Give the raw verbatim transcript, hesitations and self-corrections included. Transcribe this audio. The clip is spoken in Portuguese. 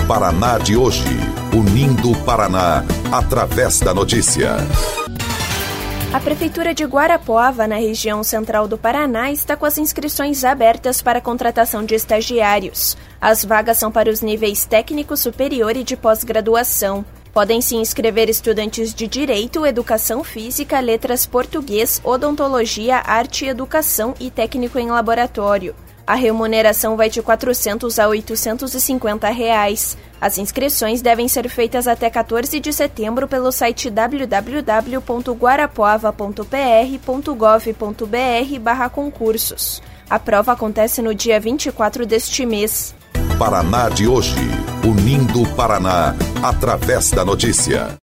Paraná de hoje, unindo o Paraná através da notícia. A Prefeitura de Guarapuava, na região central do Paraná, está com as inscrições abertas para a contratação de estagiários. As vagas são para os níveis técnico, superior e de pós-graduação. Podem se inscrever estudantes de Direito, Educação Física, Letras Português, Odontologia, Arte e Educação e Técnico em Laboratório. A remuneração vai de quatrocentos a oitocentos e cinquenta reais. As inscrições devem ser feitas até quatorze de setembro pelo site w w w ponto guarapuava ponto p r ponto gov ponto b r barra concursos. A prova acontece no dia vinte e quatro deste mês. Paraná de hoje, unindo o Paraná através da notícia.